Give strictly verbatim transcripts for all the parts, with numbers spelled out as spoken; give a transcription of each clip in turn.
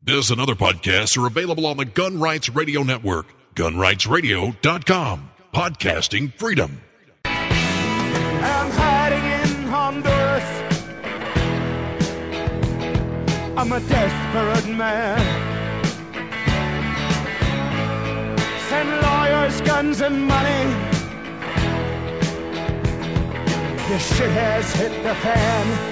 This and other podcasts are available on the Gun Rights Radio Network, gun rights radio dot com. Podcasting freedom. I'm hiding in Honduras. I'm a desperate man. Send lawyers, guns, and money. This shit has hit the fan.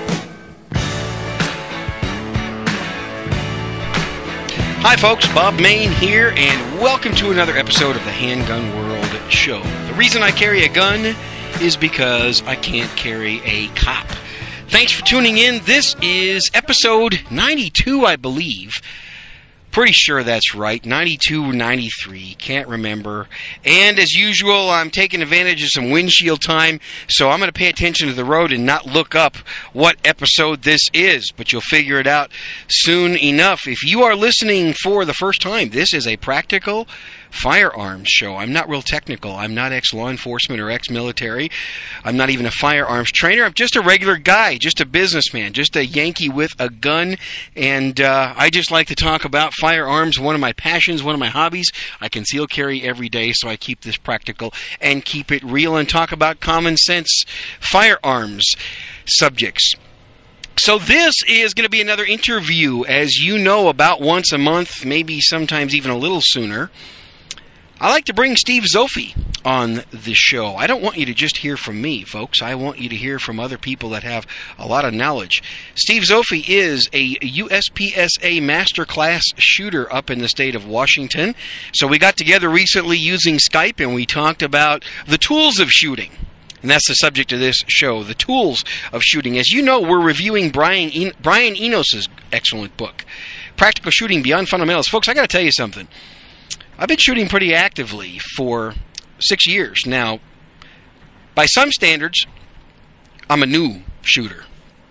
Hi folks, Bob Main here, and welcome to another episode of the Handgun World Show. The reason I carry a gun is because I can't carry a cop. Thanks for tuning in. This is episode ninety-two, I believe. Pretty sure that's right. ninety-two, ninety-three. Can't remember. And as usual, I'm taking advantage of some windshield time, so I'm going to pay attention to the road and not look up what episode this is. But you'll figure it out soon enough. If you are listening for the first time, this is a practical firearms show. I'm not real technical. I'm not ex-law enforcement or ex-military. I'm not even a firearms trainer. I'm just a regular guy, just a businessman, just a Yankee with a gun, and uh, I just like to talk about firearms, one of my passions, one of my hobbies. I conceal carry every day, so I keep this practical and keep it real and talk about common sense firearms subjects. So this is going to be another interview, as you know, about once a month, maybe sometimes even a little sooner. I like to bring Steve Zopfi on the show. I don't want you to just hear from me, folks. I want you to hear from other people that have a lot of knowledge. Steve Zopfi is a U S P S A masterclass shooter up in the state of Washington. So we got together recently using Skype, and we talked about the tools of shooting. And that's the subject of this show, the tools of shooting. As you know, we're reviewing Brian, en- Brian Enos' excellent book, Practical Shooting Beyond Fundamentals. Folks, I got to tell you something. I've been shooting pretty actively for six years now. By some standards, I'm a new shooter.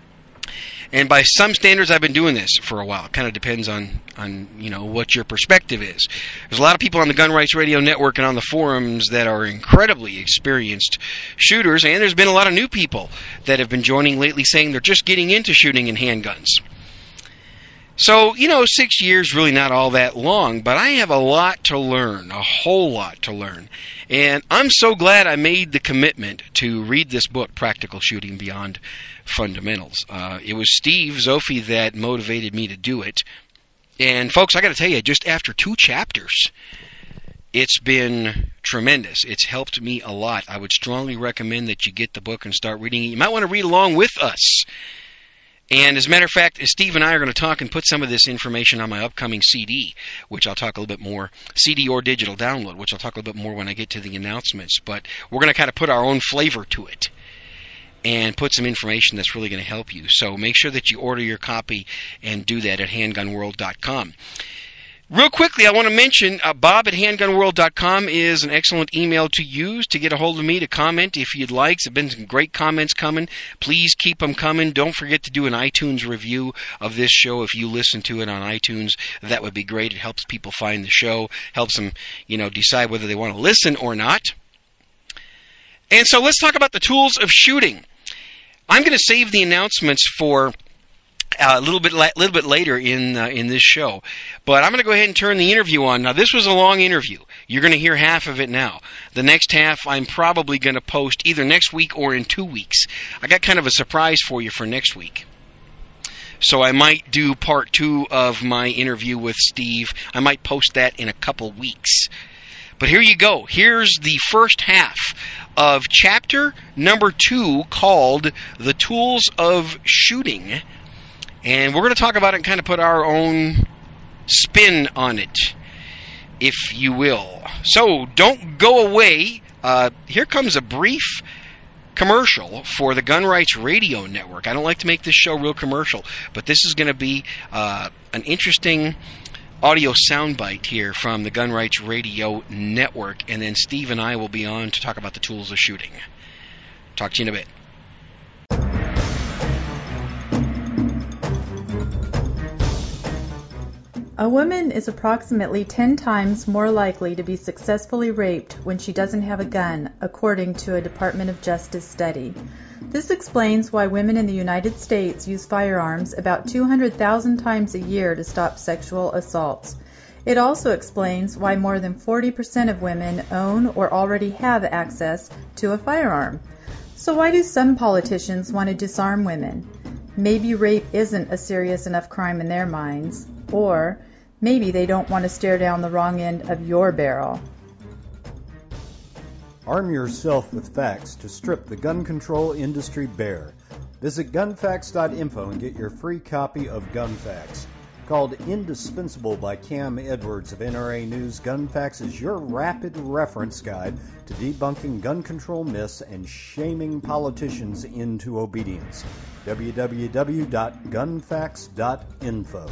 And by some standards, I've been doing this for a while. It kind of depends on, on, you know, what your perspective is. There's a lot of people on the Gun Rights Radio Network and on the forums that are incredibly experienced shooters, and there's been a lot of new people that have been joining lately saying they're just getting into shooting in handguns. So, you know, six years really not all that long, but I have a lot to learn, a whole lot to learn. And I'm so glad I made the commitment to read this book, Practical Shooting Beyond Fundamentals. Uh, it was Steve Zopfi that motivated me to do it. And, folks, I got to tell you, just after two chapters, it's been tremendous. It's helped me a lot. I would strongly recommend that you get the book and start reading it. You might want to read along with us. And as a matter of fact, Steve and I are going to talk and put some of this information on my upcoming C D, which I'll talk a little bit more, C D or digital download, which I'll talk a little bit more when I get to the announcements. But we're going to kind of put our own flavor to it and put some information that's really going to help you. So make sure that you order your copy and do that at handgun world dot com. Real quickly, I want to mention uh, Bob at handgun world dot com is an excellent email to use to get a hold of me to comment if you'd like. There have been some great comments coming. Please keep them coming. Don't forget to do an iTunes review of this show if you listen to it on iTunes. That would be great. It helps people find the show, helps them, you know, decide whether they want to listen or not. And so let's talk about the tools of shooting. I'm going to save the announcements for Uh, a little bit, la- little bit later in uh, in this show, but I'm going to go ahead and turn the interview on. Now, this was a long interview. You're going to hear half of it now. The next half, I'm probably going to post either next week or in two weeks. I got kind of a surprise for you for next week, so I might do part two of my interview with Steve. I might post that in a couple weeks. But here you go. Here's the first half of chapter number two, called "The Tools of Shooting." And we're going to talk about it and kind of put our own spin on it, if you will. So don't go away. Uh, here comes a brief commercial for the Gun Rights Radio Network. I don't like to make this show real commercial, but this is going to be uh, an interesting audio soundbite here from the Gun Rights Radio Network. And then Steve and I will be on to talk about the tools of shooting. Talk to you in a bit. A woman is approximately ten times more likely to be successfully raped when she doesn't have a gun, according to a Department of Justice study. This explains why women in the United States use firearms about two hundred thousand times a year to stop sexual assaults. It also explains why more than forty percent of women own or already have access to a firearm. So why do some politicians want to disarm women? Maybe rape isn't a serious enough crime in their minds, or maybe they don't want to stare down the wrong end of your barrel. Arm yourself with facts to strip the gun control industry bare. Visit gun facts dot info and get your free copy of Gun Facts. Called indispensable by Cam Edwards of N R A News, Gun Facts is your rapid reference guide to debunking gun control myths and shaming politicians into obedience. w w w dot gun facts dot info.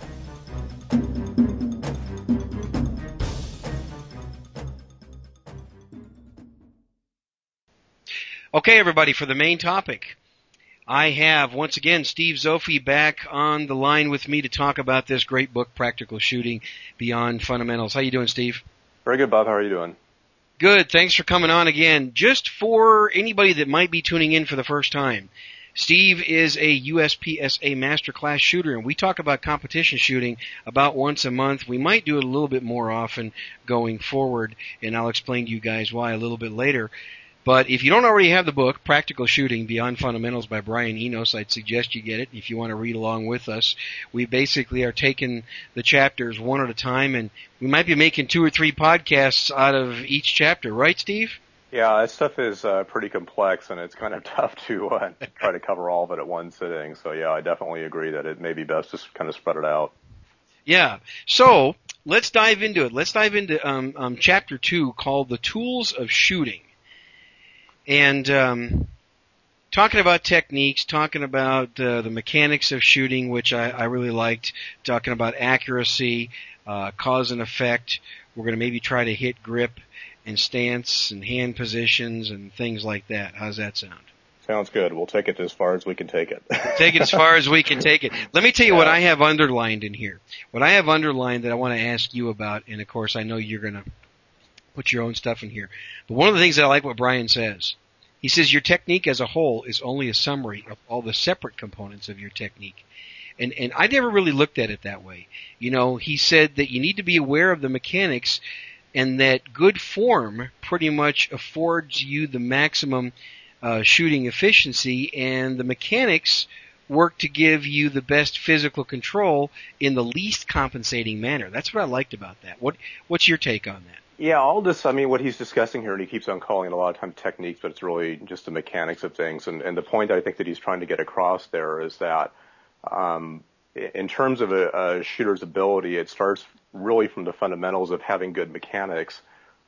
Okay, everybody, for the main topic, I have, once again, Steve Zophi back on the line with me to talk about this great book, Practical Shooting Beyond Fundamentals. How you doing, Steve? Very good, Bob. How are you doing? Good. Thanks for coming on again. Just for anybody that might be tuning in for the first time, Steve is a U S P S A Masterclass shooter, and we talk about competition shooting about once a month. We might do it a little bit more often going forward, and I'll explain to you guys why a little bit later. But if you don't already have the book, Practical Shooting Beyond Fundamentals by Brian Enos, I'd suggest you get it if you want to read along with us. We basically are taking the chapters one at a time, and we might be making two or three podcasts out of each chapter. Right, Steve? Yeah, that stuff is uh, pretty complex, and it's kind of tough to uh, try to cover all of it at one sitting. So, yeah, I definitely agree that it may be best to kind of spread it out. Yeah. So let's dive into it. Let's dive into um, um, chapter two called The Tools of Shooting. And um, talking about techniques, talking about uh, the mechanics of shooting, which I, I really liked, talking about accuracy, uh, cause and effect. We're going to maybe try to hit grip and stance and hand positions and things like that. How's that sound? Sounds good. We'll take it as far as we can take it. Take it as far as we can take it. Let me tell you yeah. what I have underlined in here. What I have underlined that I want to ask you about, and of course I know you're going to put your own stuff in here. But one of the things that I like what Brian says, he says your technique as a whole is only a summary of all the separate components of your technique. And and I never really looked at it that way. You know, he said that you need to be aware of the mechanics and that good form pretty much affords you the maximum uh, shooting efficiency, and the mechanics work to give you the best physical control in the least compensating manner. That's what I liked about that. What What's your take on that? Yeah, all this, I mean, what he's discussing here, and he keeps on calling it a lot of times techniques, but it's really just the mechanics of things. And, and the point I think that he's trying to get across there is that um, in terms of a, a shooter's ability, it starts really from the fundamentals of having good mechanics,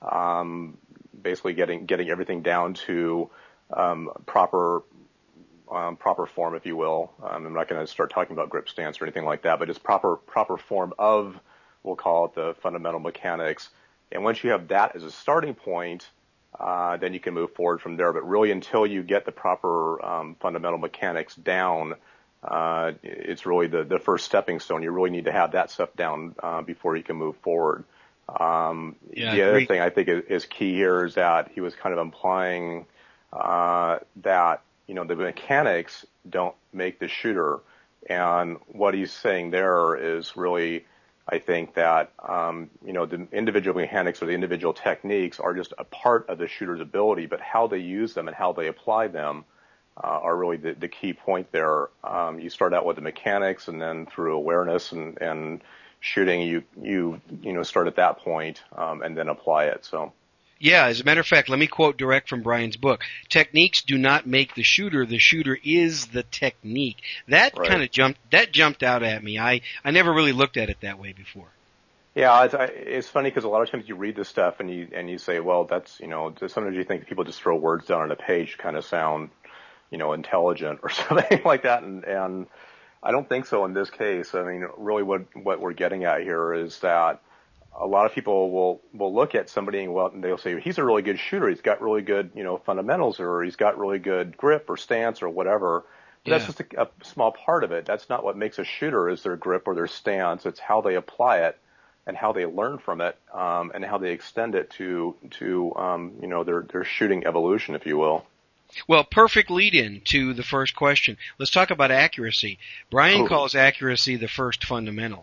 um, basically getting getting everything down to um, proper um, proper form, if you will. Um, I'm not going to start talking about grip stance or anything like that, but it's proper proper form of, we'll call it the fundamental mechanics. And once you have that as a starting point, uh, then you can move forward from there. But really, until you get the proper um, fundamental mechanics down, uh, it's really the, the first stepping stone. You really need to have that stuff down uh, before you can move forward. Um, yeah, the other thing I think is, is key here is that he was kind of implying uh, that, you know, the mechanics don't make the shooter. And what he's saying there is really, I think that, um, you know, the individual mechanics or the individual techniques are just a part of the shooter's ability, but how they use them and how they apply them uh, are really the, the key point there. Um, you start out with the mechanics, and then through awareness and, and shooting, you, you, you know, start at that point, um, and then apply it. So. Yeah, as a matter of fact, let me quote direct from Brian's book. Techniques do not make the shooter. The shooter is the technique. That right. kind of jumped, that jumped out at me. I, I never really looked at it that way before. Yeah, it's, it's funny because a lot of times you read this stuff and you, and you say, well, that's, you know, sometimes you think people just throw words down on a page to kind of sound, you know, intelligent or something like that. And, and I don't think so in this case. I mean, really what, what we're getting at here is that a lot of people will, will look at somebody and, well, and they'll say, he's a really good shooter. He's got really good, you know, fundamentals, or he's got really good grip or stance or whatever. But yeah. That's just a, a small part of it. That's not what makes a shooter is their grip or their stance. It's how they apply it and how they learn from it, um, and how they extend it to, to, um, you know, their, their shooting evolution, if you will. Well, perfect lead-in to the first question. Let's talk about accuracy. Brian oh. calls accuracy the first fundamental,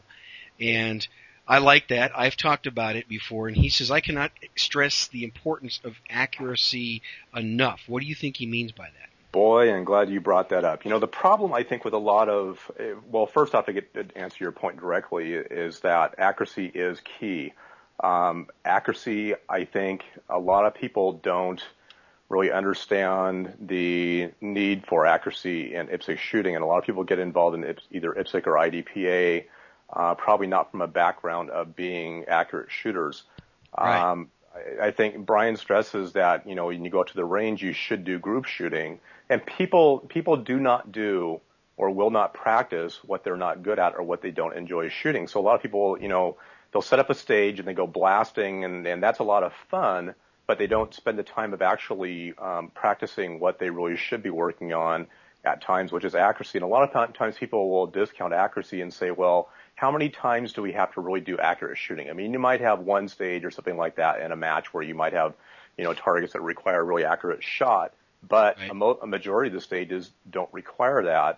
and I like that. I've talked about it before, and he says, I cannot stress the importance of accuracy enough. What do you think he means by that? Boy, I'm glad you brought that up. You know, the problem, I think, with a lot of, well, first off, to get to answer your point directly, is that accuracy is key. Um, accuracy, I think, a lot of people don't really understand the need for accuracy in I P S C shooting, and a lot of people get involved in either I P S C or I D P A, uh, probably not from a background of being accurate shooters. Right. Um, I, I think Brian stresses that, you know, when you go out to the range, you should do group shooting. And people people do not do or will not practice what they're not good at or what they don't enjoy shooting. So a lot of people, you know, they'll set up a stage and they go blasting, and, and that's a lot of fun, but they don't spend the time of actually um, practicing what they really should be working on at times, which is accuracy. And a lot of times people will discount accuracy and say, well, how many times do we have to really do accurate shooting? I mean, you might have one stage or something like that in a match where you might have, you know, targets that require a really accurate shot. But right. a, mo- a majority of the stages don't require that.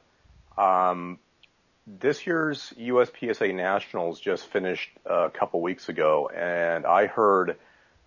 Um, this year's U S P S A Nationals just finished a couple weeks ago, and I heard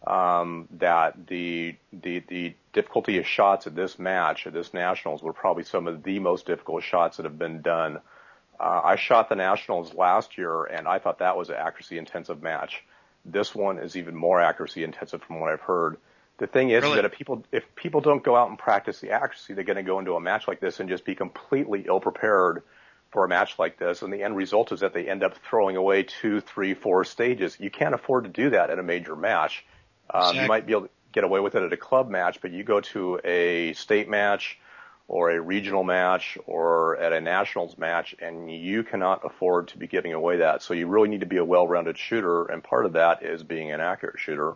um, that the, the the difficulty of shots at this match, at this Nationals, were probably some of the most difficult shots that have been done. Uh, I shot the Nationals last year, and I thought that was an accuracy-intensive match. This one is even more accuracy-intensive from what I've heard. The thing is, really? is that if people if people don't go out and practice the accuracy, they're going to go into a match like this and just be completely ill-prepared for a match like this. And the end result is that they end up throwing away two, three, four stages. You can't afford to do that at a major match. Um, exactly. You might be able to get away with it at a club match, but you go to a state match or a regional match or at a nationals match, and you cannot afford to be giving away that. So you really need to be a well-rounded shooter, and part of that is being an accurate shooter.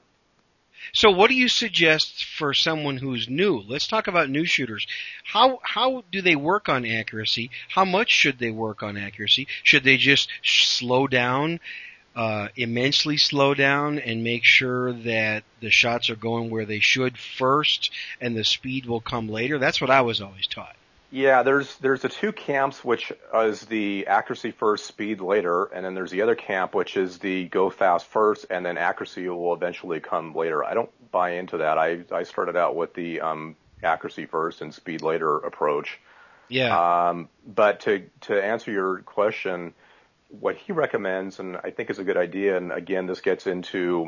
So what do you suggest for someone who's new? Let's talk about new shooters. How how do they work on accuracy? How much should they work on accuracy? Should they just slow down, uh, immensely slow down, and make sure that the shots are going where they should first, and the speed will come later? That's what I was always taught. Yeah, there's there's the two camps, which is the accuracy first, speed later, and then there's the other camp, which is the go fast first, and then accuracy will eventually come later. I don't buy into that. I I started out with the um, accuracy first and speed later approach. Yeah. Um, but to to answer your question, what he recommends, and I think is a good idea, and again, this gets into,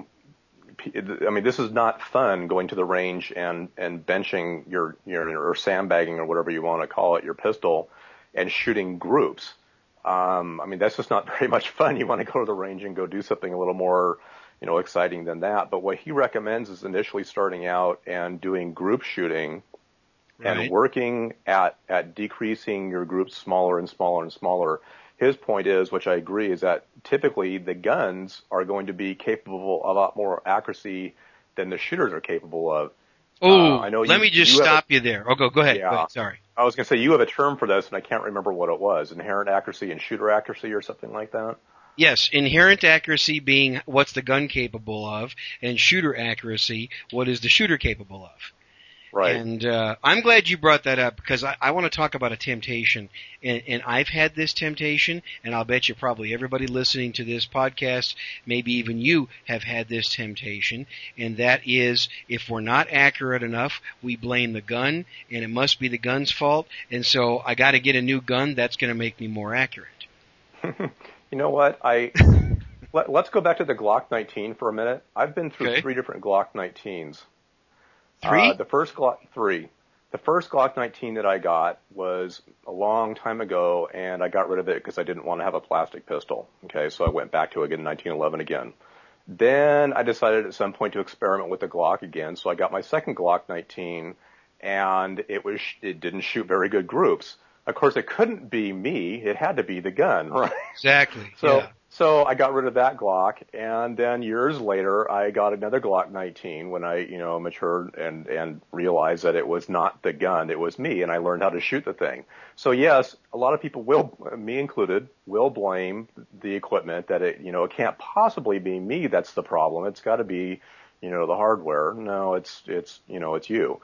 I mean, this is not fun going to the range and, and benching your, your, or sandbagging or whatever you want to call it, your pistol, and shooting groups. Um, I mean, that's just not very much fun. You want to go to the range and go do something a little more, you know, exciting than that. But what he recommends is initially starting out and doing group shooting right. and working at, at decreasing your groups smaller and smaller and smaller. His point is, which I agree, is that typically the guns are going to be capable of a lot more accuracy than the shooters are capable of. Oh, uh, I know let you, me just you stop a, you there. Oh, go, go ahead. Yeah, Go ahead. Sorry. I was going to say, you have a term for this, and I can't remember what it was. Inherent accuracy and shooter accuracy or something like that? Yes, inherent accuracy being what's the gun capable of, and shooter accuracy, what is the shooter capable of. Right. And uh, I'm glad you brought that up, because I, I want to talk about a temptation. And, and I've had this temptation, and I'll bet you probably everybody listening to this podcast, maybe even you, have had this temptation. And that is, if we're not accurate enough, we blame the gun, and it must be the gun's fault. And so I got to get a new gun that's going to make me more accurate. You know what? I let, let's go back to the Glock nineteen for a minute. I've been through Okay. three different Glock nineteens. Three? Uh, the first Glock three. The first Glock nineteen that I got was a long time ago, and I got rid of it because I didn't want to have a plastic pistol. Okay, so I went back to it in nineteen eleven again. Then I decided at some point to experiment with the Glock again, so I got my second Glock nineteen, and it was it didn't shoot very good groups. Of course, it couldn't be me; it had to be the gun, right? Exactly. So. Yeah. So I got rid of that Glock, and then years later, I got another Glock nineteen when I, you know, matured and, and realized that it was not the gun, it was me, and I learned how to shoot the thing. So yes, a lot of people will, me included, will blame the equipment that it, you know, it can't possibly be me that's the problem. It's got to be, you know, the hardware. No, it's, it's, you know, it's you.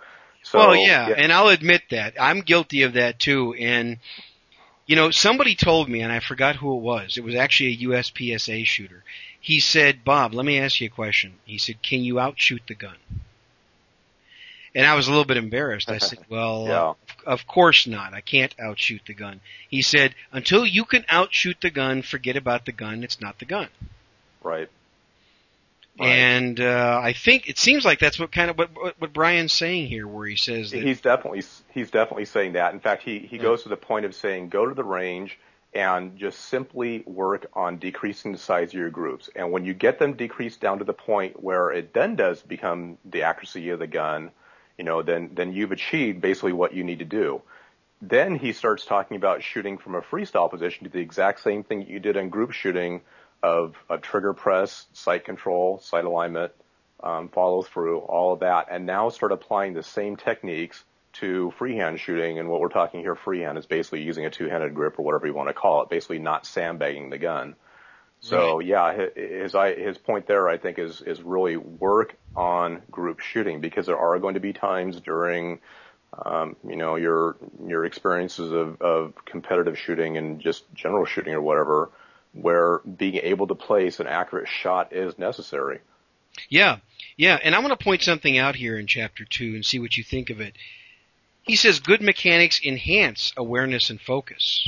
So, well, yeah, yeah, and I'll admit that. I'm guilty of that too. And, you know, somebody told me, and I forgot who it was. It was actually a U S P S A shooter. He said, Bob, let me ask you a question. He said, can you outshoot the gun? And I was a little bit embarrassed. I said, well, yeah. uh, of course not. I can't outshoot the gun. He said, until you can outshoot the gun, forget about the gun. It's not the gun. Right. Right. And uh, I think it seems like that's what kind of what, what, what Brian's saying here, where he says that he's definitely he's definitely saying that. In fact, he he yeah. goes to the point of saying, go to the range and just simply work on decreasing the size of your groups. And when you get them decreased down to the point where it then does become the accuracy of the gun, you know, then then you've achieved basically what you need to do. Then he starts talking about shooting from a freestyle position to the exact same thing you did in group shooting. Of, of trigger press, sight control, sight alignment, um, follow through, all of that, and now start applying the same techniques to freehand shooting. And what we're talking here, freehand, is basically using a two-handed grip or whatever you want to call it, basically not sandbagging the gun. So right. yeah, his his point there, I think, is is really work on group shooting, because there are going to be times during um, you know your your experiences of, of competitive shooting and just general shooting or whatever, where being able to place an accurate shot is necessary. Yeah, yeah, and I want to point something out here in Chapter two and see what you think of it. He says good mechanics enhance awareness and focus.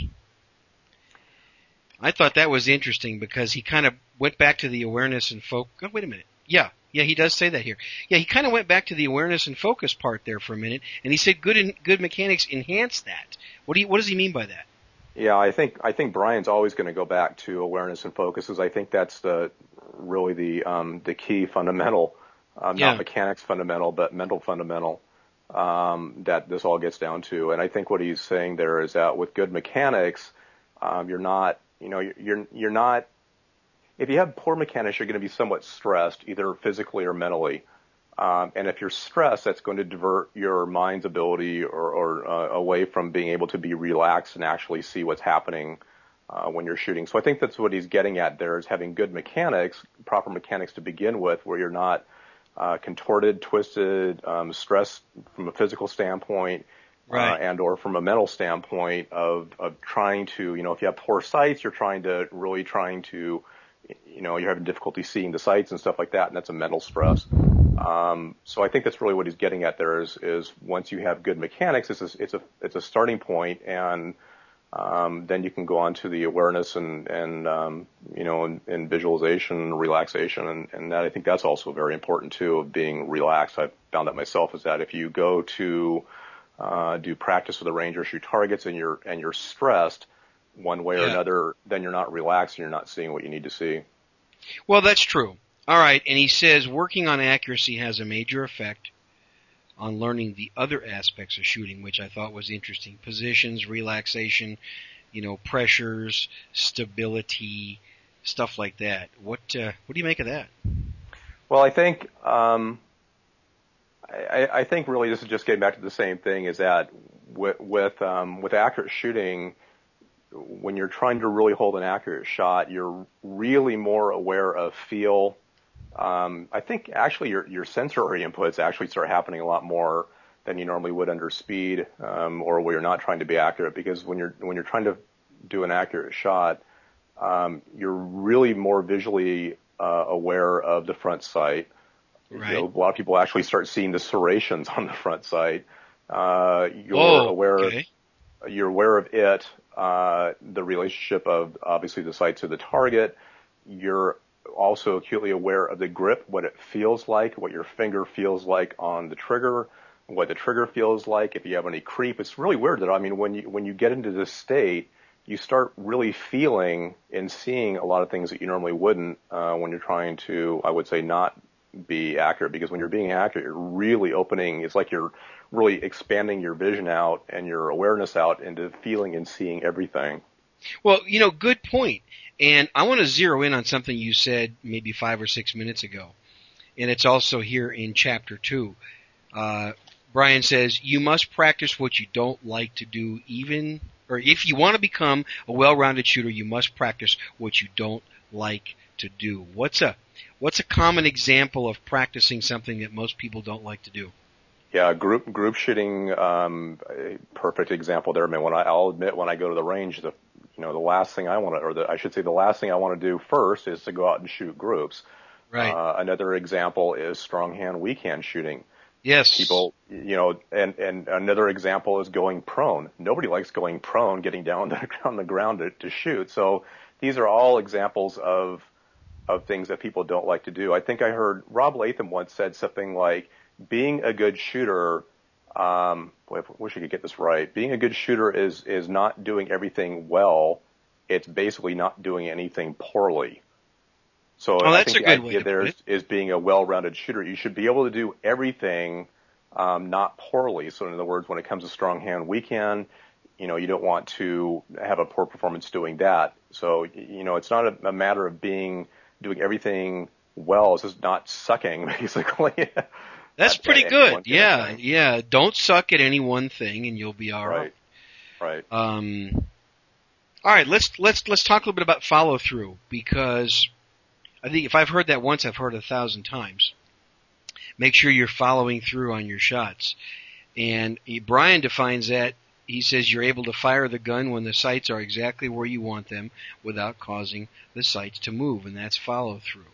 I thought that was interesting because he kind of went back to the awareness and focus. Oh, wait a minute. Yeah, yeah, he does say that here. Yeah, he kind of went back to the awareness and focus part there for a minute, and he said good in, good mechanics enhance that. What do you, what does he mean by that? Yeah, I think I think Brian's always going to go back to awareness and focus, because I think that's the really the um, the key fundamental, um, yeah. not mechanics fundamental, but mental fundamental um, that this all gets down to. And I think what he's saying there is that with good mechanics, um, you're not, you know, you're you're not. If you have poor mechanics, you're going to be somewhat stressed, either physically or mentally. Um, and if you're stressed, that's going to divert your mind's ability or, or uh, away from being able to be relaxed and actually see what's happening uh, when you're shooting. So I think that's what he's getting at there, is having good mechanics, proper mechanics to begin with, where you're not uh, contorted, twisted, um, stressed from a physical standpoint, right. uh, and or from a mental standpoint of, of trying to, you know, if you have poor sights, you're trying to really trying to, you know, you're having difficulty seeing the sights and stuff like that, and that's a mental stress. Um, so I think that's really what he's getting at there is, is once you have good mechanics, it's a, it's a, it's a starting point, and, um, then you can go on to the awareness and, and, um, you know, and, and visualization, relaxation, and, and that, I think that's also very important too, of being relaxed. I've found that myself, is that if you go to, uh, do practice with a range or shoot targets and you're, and you're stressed one way yeah. or another, then you're not relaxed and you're not seeing what you need to see. Well, that's true. All right, and he says working on accuracy has a major effect on learning the other aspects of shooting, which I thought was interesting. Positions, relaxation, you know, pressures, stability, stuff like that. What uh, what do you make of that? Well, I think um, I, I think really this is just getting back to the same thing, is that with with, um, with accurate shooting, when you're trying to really hold an accurate shot, you're really more aware of feel. Um, I think actually your, your sensory inputs actually start happening a lot more than you normally would under speed, um, or where you're not trying to be accurate, because when you're, when you're trying to do an accurate shot, um, you're really more visually, uh, aware of the front sight. Right. You know, a lot of people actually start seeing the serrations on the front sight. Uh, you're oh, aware okay. of, you're aware of it, uh, the relationship of obviously the sight to the target. You're also acutely aware of the grip, what it feels like, what your finger feels like on the trigger, what the trigger feels like, if you have any creep. It's really weird that, I mean, when you, when you get into this state, you start really feeling and seeing a lot of things that you normally wouldn't, uh, when you're trying to, I would say, not be accurate, because when you're being accurate, you're really opening, it's like you're really expanding your vision out and your awareness out into feeling and seeing everything. Well, you know, good point. And I want to zero in on something you said maybe five or six minutes ago. And it's also here in Chapter two. Uh, Brian says, you must practice what you don't like to do, even, or if you want to become a well-rounded shooter, you must practice what you don't like to do. What's a, what's a common example of practicing something that most people don't like to do? Yeah, group group shooting, um, a perfect example there. I mean, when I, I'll admit when I go to the range, the you know the last thing I want to, or the, I should say, the last thing I want to do first is to go out and shoot groups. Right. Uh, another example is strong hand, weak hand shooting. Yes. People, you know, and and another example is going prone. Nobody likes going prone, getting down the, on the ground to, to shoot. So these are all examples of of things that people don't like to do. I think I heard Rob Latham once said something like, being a good shooter, um, boy, I wish I could get this right. Being a good shooter is, is not doing everything well. It's basically not doing anything poorly. So oh, I that's think a the good idea way to there put is, it. is being a well-rounded shooter. You should be able to do everything, um, not poorly. So in other words, when it comes to strong hand, weak hand, you know, you don't want to have a poor performance doing that. So, you know, it's not a, a matter of being, doing everything well. It's just not sucking, basically. That's At, pretty at good. Yeah, yeah. Don't suck at any one thing, and you'll be all right. Right. Right. Um. All right. Let's let's let's talk a little bit about follow through, because I think if I've heard that once, I've heard it a thousand times. Make sure you're following through on your shots. And he, Brian defines that. He says you're able to fire the gun when the sights are exactly where you want them without causing the sights to move, and that's follow through.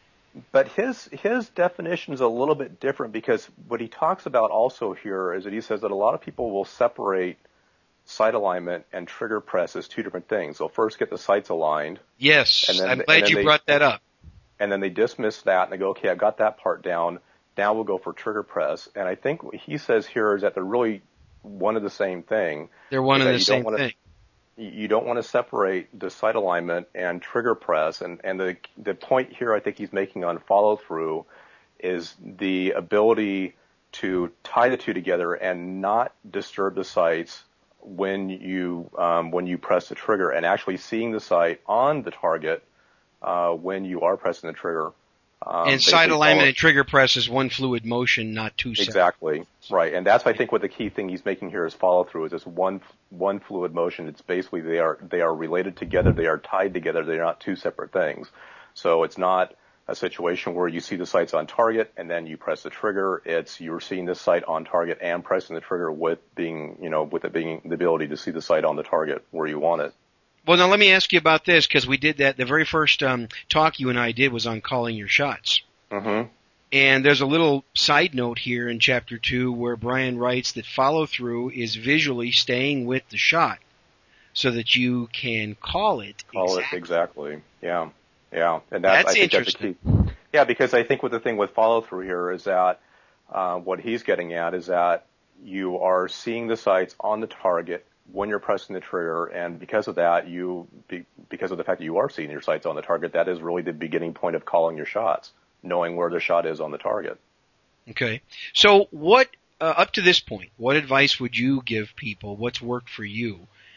But his his definition is a little bit different, because what he talks about also here is that he says that a lot of people will separate sight alignment and trigger press as two different things. They'll first get the sights aligned. Yes, and then, I'm and glad then you they, brought that up. And then they dismiss that and they go, okay, I've got that part down. Now we'll go for trigger press. And I think what he says here is that they're really one and the same thing. They're one and the same wanna, thing. You don't want to separate the sight alignment and trigger press. And, and the, the point here I think he's making on follow through is the ability to tie the two together and not disturb the sights when you, um, when you press the trigger, and actually seeing the sight on the target, uh, when you are pressing the trigger. Um, and sight alignment and trigger press is one fluid motion, not two separate. Exactly. Right. And that's, I think, what the key thing he's making here is follow through, is this one, one fluid motion. It's basically they are, they are related together. They are tied together. They're not two separate things. So it's not a situation where you see the sights on target and then you press the trigger. It's you're seeing the sight on target and pressing the trigger with being, you know, with it being the ability to see the sight on the target where you want it. Well, now let me ask you about this, because we did that. The very first um, talk you and I did was on calling your shots. Mm-hmm. And there's a little side note here in chapter two where Brian writes that follow through is visually staying with the shot so that you can call it. Call exactly. it exactly. Yeah. Yeah. And that's, that's I think interesting. That's the key. Yeah, because I think what the thing with follow through here is that uh, what he's getting at is that you are seeing the sights on the target when you're pressing the trigger, and because of that, you be, because of the fact that you are seeing your sights on the target, that is really the beginning point of calling your shots, knowing where the shot is on the target. Okay. So what, uh, up to this point, what advice would you give people? What's worked for you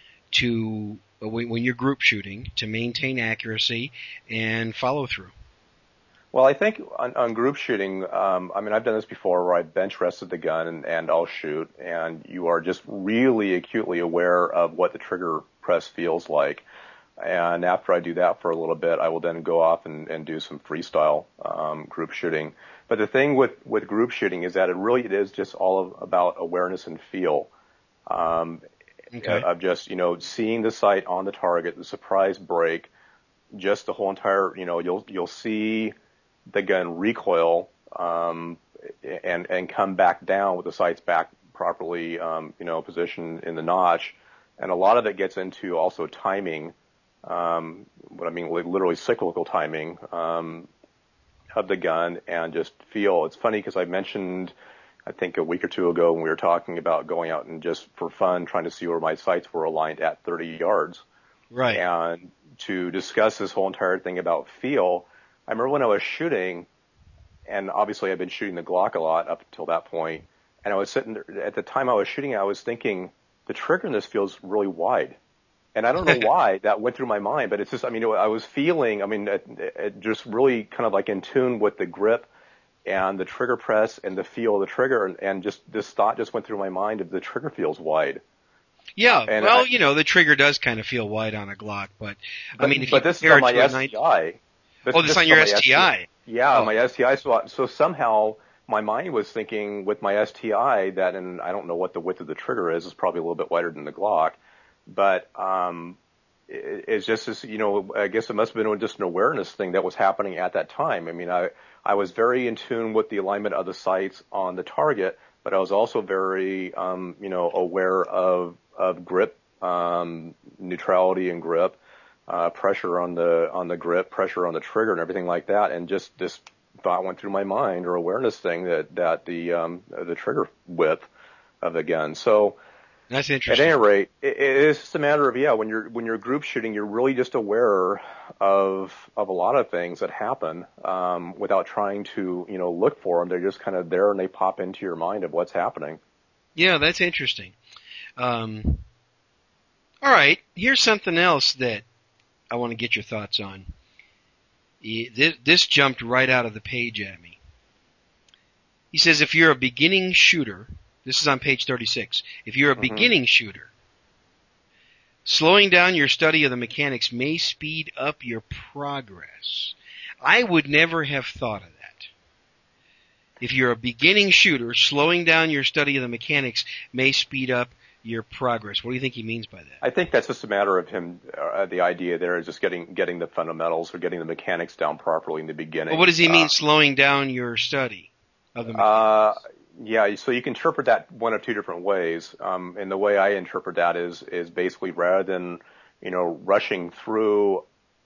to, uh, when, when you're group shooting, to maintain accuracy and follow through? Well, I think on, on group shooting, um, I mean, I've done this before where I bench rested the gun and, and I'll shoot, and you are just really acutely aware of what the trigger press feels like. And after I do that for a little bit, I will then go off and, and do some freestyle um, group shooting. But the thing with, with group shooting is that it really it is just all of, about awareness and feel. Um, okay. Of just, you know, seeing the sight on the target, the surprise break, just the whole entire, you know, you'll you'll see the gun recoil um, and and come back down with the sights back properly, um, you know, positioned in the notch. And a lot of it gets into also timing. Um, what I mean, like literally cyclical timing um, of the gun and just feel. It's funny because I mentioned, I think a week or two ago when we were talking about going out and just for fun trying to see where my sights were aligned at thirty yards. Right. And to discuss this whole entire thing about feel, I remember when I was shooting, and obviously I've been shooting the Glock a lot up until that point, and I was sitting there, at the time I was shooting, I was thinking, the trigger in this feels really wide. And I don't know why that went through my mind, but it's just, I mean, I was feeling, I mean, it, it just really kind of like in tune with the grip and the trigger press and the feel of the trigger, and, and just this thought just went through my mind of the trigger feels wide. Yeah, and well, I, you know, the trigger does kind of feel wide on a Glock, but, but I mean, if but you this compare is on it my to a S T I. This, oh, this, this on your S T I? Yeah, oh. my S T I. So, so somehow my mind was thinking with my S T I that, and I don't know what the width of the trigger is, it's probably a little bit wider than the Glock, but um, it, it's just this, you know, I guess it must have been just an awareness thing that was happening at that time. I mean, I, I was very in tune with the alignment of the sights on the target, but I was also very, um, you know, aware of, of grip, um, neutrality and grip, uh, pressure on the, on the grip, pressure on the trigger and everything like that. And just this thought went through my mind, or awareness thing, that, that the, um, the trigger width of the gun. So, that's interesting. At any rate, it, it is just a matter of, yeah, when you're, when you're group shooting, you're really just aware of, of a lot of things that happen, um, without trying to, you know, look for them. They're just kind of there and they pop into your mind of what's happening. Yeah, that's interesting. Um, all right. Here's something else that I want to get your thoughts on. This jumped right out of the page at me. He says, if you're a beginning shooter, this is on page thirty-six. If you're a mm-hmm. beginning shooter, slowing down your study of the mechanics may speed up your progress. I would never have thought of that. If you're a beginning shooter, slowing down your study of the mechanics may speed up your progress. What do you think he means by that? I think that's just a matter of him, uh, the idea there is just getting getting the fundamentals or getting the mechanics down properly in the beginning. Well, what does he mean, uh, slowing down your study of the mechanics? Uh, Yeah, so you can interpret that one of two different ways. Um, and the way I interpret that is, is basically rather than, you know, rushing through,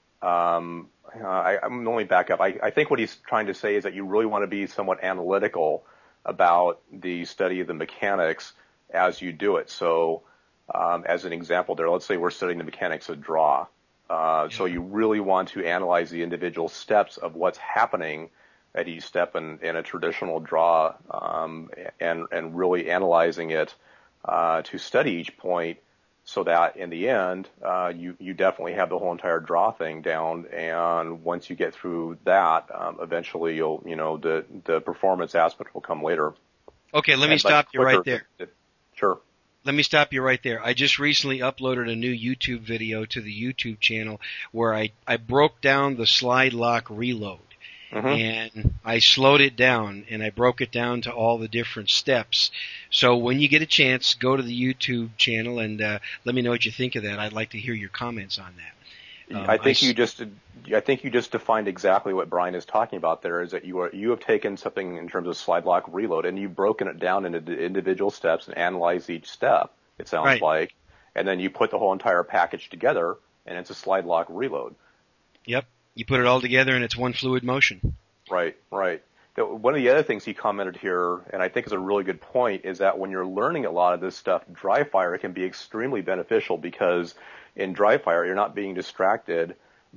um, uh, I, I'm only back up. I, I think what he's trying to say is that you really want to be somewhat analytical about the study of the mechanics as you do it. So, um, as an example there, let's say we're studying the mechanics of draw. Uh, yeah. So you really want to analyze the individual steps of what's happening at each step in, in a traditional draw, um, and, and really analyzing it, uh, to study each point so that in the end, uh, you, you definitely have the whole entire draw thing down. And once you get through that, um, eventually you'll, you know, the, the performance aspect will come later. Okay. Let me and stop you right there. It, sure. Let me stop you right there. I just recently uploaded a new YouTube video to the YouTube channel where I, I broke down the slide lock reload. Mm-hmm. And I slowed it down, and I broke it down to all the different steps. So when you get a chance, go to the YouTube channel and uh, let me know what you think of that. I'd like to hear your comments on that. Um, I think I, you just, I think you just defined exactly what Brian is talking about. There is that you are, you have taken something in terms of slide lock reload, and you've broken it down into individual steps and analyzed each step. It sounds right. like, and then you put the whole entire package together, and it's a slide lock reload. Yep. You put it all together and it's one fluid motion. Right, right. One of the other things he commented here, and I think is a really good point, is that when you're learning a lot of this stuff, dry fire can be extremely beneficial because in dry fire you're not being distracted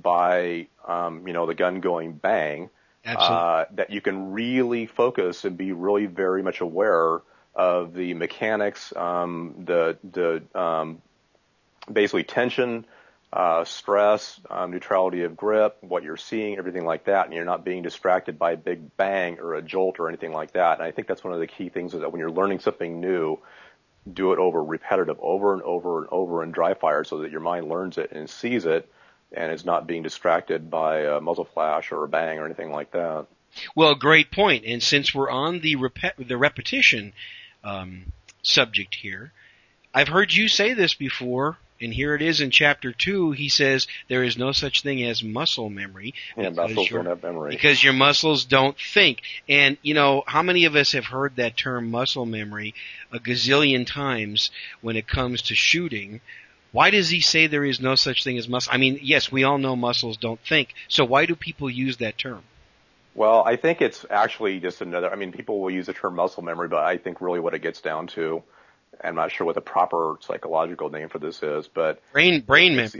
by, um, you know, the gun going bang. Absolutely. Uh, that you can really focus and be really very much aware of the mechanics, um, the the um, basically tension, Uh, stress, um, neutrality of grip, what you're seeing, everything like that, and you're not being distracted by a big bang or a jolt or anything like that. And I think that's one of the key things is that when you're learning something new, do it over repetitive, over and over and over in dry fire so that your mind learns it and sees it and is not being distracted by a muzzle flash or a bang or anything like that. Well, great point. And since we're on the rep- the repetition um, subject here, I've heard you say this before. And here it is in chapter two. He says there is no such thing as muscle memory. Yeah, muscles don't have memory. Because your muscles don't think. And, you know, how many of us have heard that term muscle memory a gazillion times when it comes to shooting? Why does he say there is no such thing as muscle? I mean, yes, we all know muscles don't think. So why do people use that term? Well, I think it's actually just another, I mean, people will use the term muscle memory, but I think really what it gets down to, I'm not sure what the proper psychological name for this is, but brain brain memory.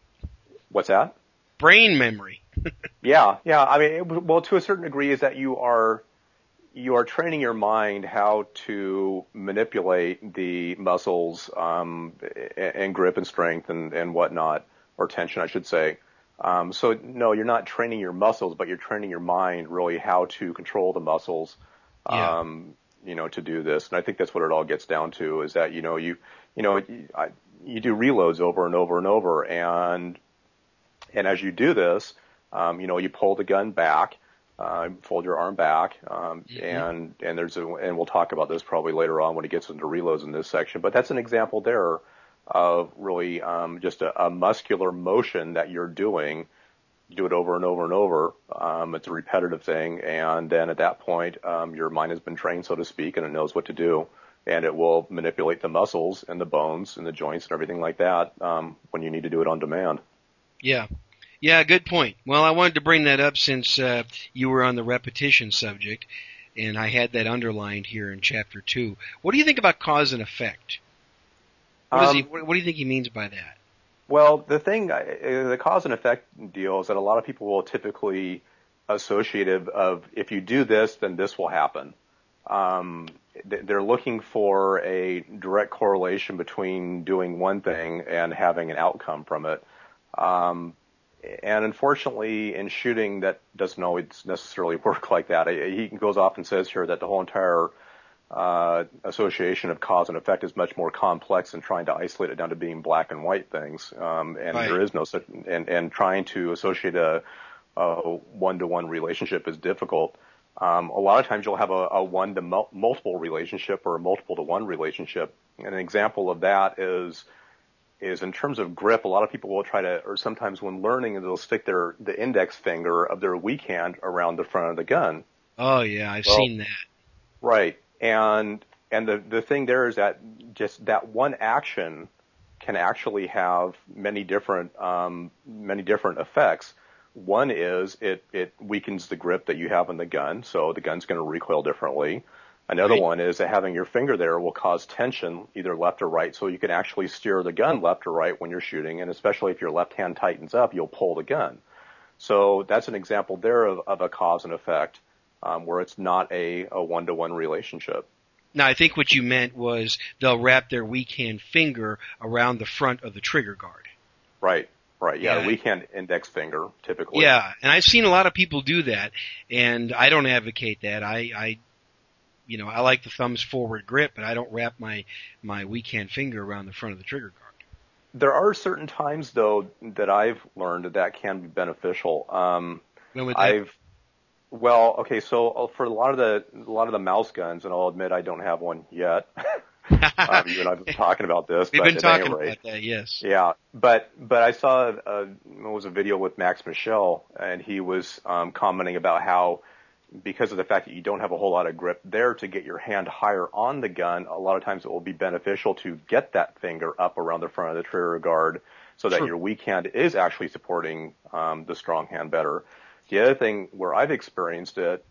What's that? Brain memory. yeah, yeah. I mean, it, well, to a certain degree, is that you are you are training your mind how to manipulate the muscles um, and grip and strength and, and whatnot, or tension, I should say. Um, so no, you're not training your muscles, but you're training your mind really how to control the muscles. Yeah. Um, you know, to do this. And I think that's what it all gets down to is that, you know, you, you know, you, I, you do reloads over and over and over. And, and as you do this, um, you know, you pull the gun back, uh, fold your arm back, um, mm-hmm. and and there's a, and we'll talk about this probably later on when it gets into reloads in this section. But that's an example there of really um, just a, a muscular motion that you're doing. Do it over and over and over. Um, it's a repetitive thing, and then at that point, um, your mind has been trained, so to speak, and it knows what to do, and it will manipulate the muscles and the bones and the joints and everything like that um, when you need to do it on demand. Yeah. Yeah, good point. Well, I wanted to bring that up since uh, you were on the repetition subject, and I had that underlined here in Chapter two. What do you think about cause and effect? What, um, is he, what, what do you think he means by that? Well, the thing, the cause and effect deal is that a lot of people will typically associate it of if you do this, then this will happen. Um, they're looking for a direct correlation between doing one thing and having an outcome from it. Um, and unfortunately, in shooting, that doesn't always necessarily work like that. He goes off and says here that the whole entire Uh, association of cause and effect is much more complex than trying to isolate it down to being black and white things. Um, and right. there is no such, and, and trying to associate a, a one-to-one relationship is difficult. Um, a lot of times you'll have a, a one-to-multiple relationship or a multiple-to-one relationship. And an example of that is, is in terms of grip, a lot of people will try to, or sometimes when learning, they'll stick their, the index finger of their weak hand around the front of the gun. Oh yeah, I've well, seen that. Right. And and the, the thing there is that just that one action can actually have many different um, many different effects. One is it, it weakens the grip that you have on the gun, so the gun's going to recoil differently. Another right. one is that having your finger there will cause tension either left or right, so you can actually steer the gun left or right when you're shooting, and especially if your left hand tightens up, you'll pull the gun. So that's an example there of, of a cause and effect. Um, where it's not a, a one-to-one relationship. Now, I think what you meant was they'll wrap their weak hand finger around the front of the trigger guard. Right, right. Yeah, yeah. the weak hand index finger, typically. Yeah, and I've seen a lot of people do that, and I don't advocate that. I, I you know, I like the thumb's forward grip, but I don't wrap my, my weak hand finger around the front of the trigger guard. There are certain times, though, that I've learned that that can be beneficial. Um, when would that I've Well, okay, so for a lot of the a lot of the mouse guns, and I'll admit I don't have one yet. um, you and I've been talking about this. We've but been at talking any rate, about that, yes. Yeah, but but I saw a, it was a video with Max Michel, and he was um, commenting about how because of the fact that you don't have a whole lot of grip there to get your hand higher on the gun, a lot of times it will be beneficial to get that finger up around the front of the trigger guard so that True. your weak hand is actually supporting um, the strong hand better. The other thing where I've experienced it